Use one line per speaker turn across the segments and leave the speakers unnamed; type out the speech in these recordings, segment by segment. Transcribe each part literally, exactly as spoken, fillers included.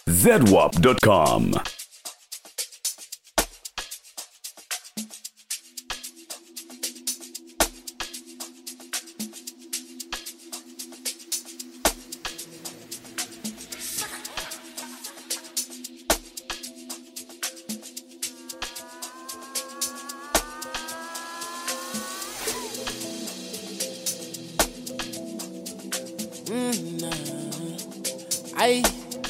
zedwap dot com.
Ay,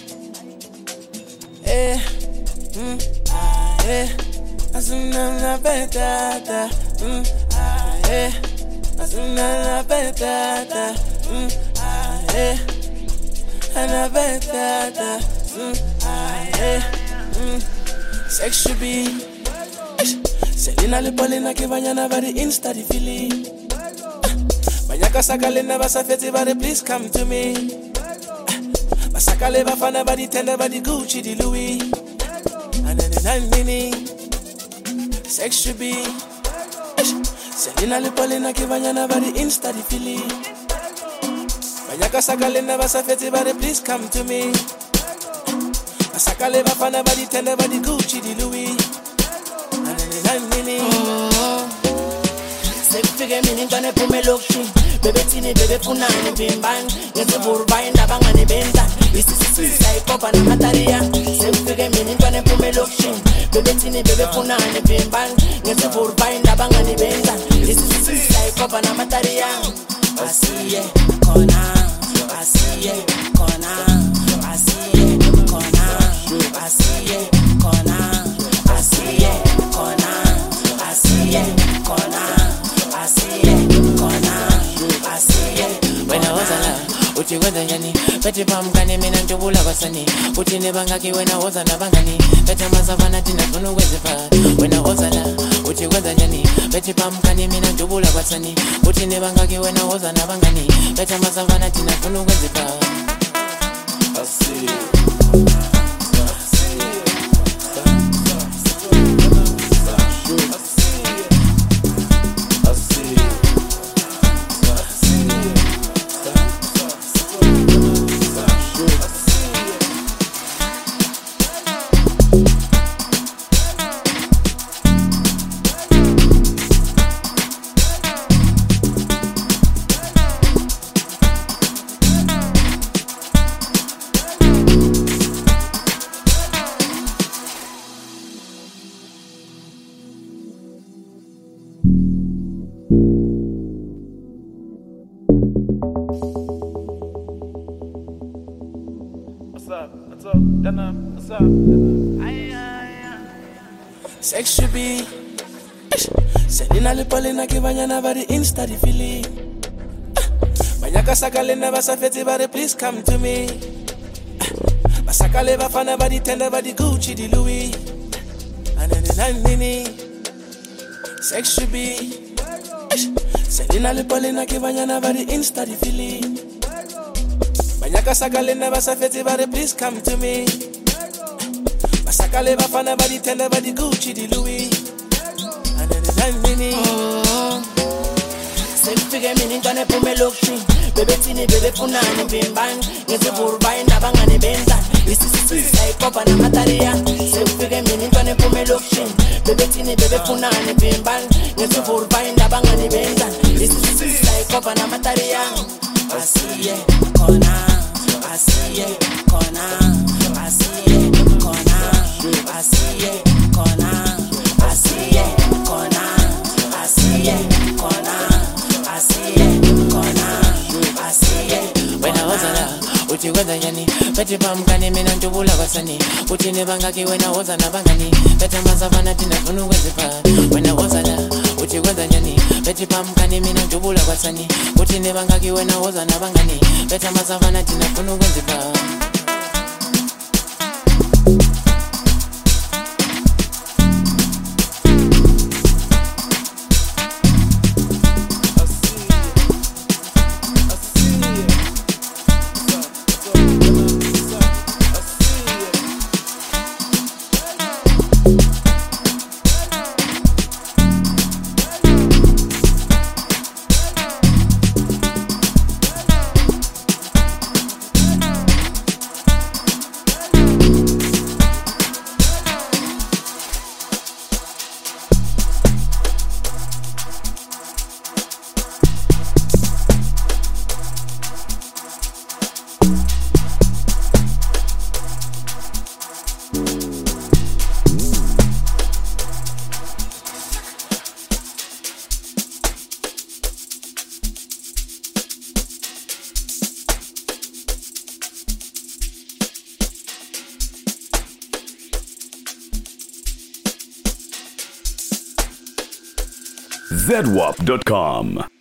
eh, mm, ah, eh, asuna na petata, mm, ah, eh, asuna na petata, mm, ah, eh, na petata, mm, ah, eh, mm, sex should be, Selena le polena ke banyana ba di insta di feeling, banyaka sakalena ba sa fetse ba re please come to me. Basakale bafana badi tender badi Gucci di Louis. And then I'm mini sex should be Selena le polena ke banyana badi insta di fili. Banyaka sakale na basafeti badi please come to me. Basakale bafana badi tender badi Gucci di Louis. And then I'm mini sex figure mini gonna put me look shit. Bebe tini bebe punani bimban. Ngenze burba indaba ngane benda. Isisisa ikopa na mataria. Semfike mini ngwane pume lokshin. Bebe tini bebe punani bimban. Ngenze burba indaba ngane benda. Isisisa ikopa na mataria. Asiye kona, asiye kona, asiye kona, asiye kona, asiye kona, asiye kona, asiye kona. When I was alive, uchi kwenda nyani Peti pamkani mina njubula kwa sani Uchi nibangaki when I was anabangani Peti mazavana tina funu wezifa When I was alive, uchi kwenda nyani Peti pamkani mina njubula kwa sani Uchi nibangaki when I was anabangani Peti mazavana tina funu wezifa I see you. Sex should be Selena le polena ke banyana ba di insta di feeling. Banyaka sakale na basafeti ba re please come to me. Basakale bafana ba di tender ba di Gucci di Louis. And then I'm mini sex should be Selena le polena ke banyana ba di insta di feeling. Banyaka sakale na basafeti ba re please come to me. Basakale bafana badi tender badi Gucci di Louis. And then I'm mini Semfike mini ngane pume lokshin. Bebe tini bebe punani bimban. Ngenze burba indaba ngane benda. Isisisa ikopa na mataria. Semfike mini ngane pume lokshin. Bebe tini bebe punani bimban. Ngenze burba indaba ngane benda. Isisisa ikopa na mataria. Asiye kona, asiye kona, asiye kona, asiye kona, asiye kona, asiye kona, asiye kona, asiye. When I was alive, uchi kwenda nyani Peti pamkani mina njubula kwa sani Uchi nibangaki when I was anabangani Peti mazavana tina funu wezifa When I was alive, uchi kwenda nyani Peti pamkani mina njubula kwa sani Uchi nibangaki when I was anabangani Peti mazavana tina funu wezifa.
Z W A P dot com.